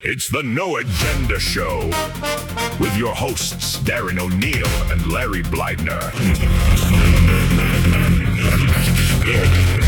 It's the No Agenda Show with your hosts, Darren O'Neill and Larry Blydner.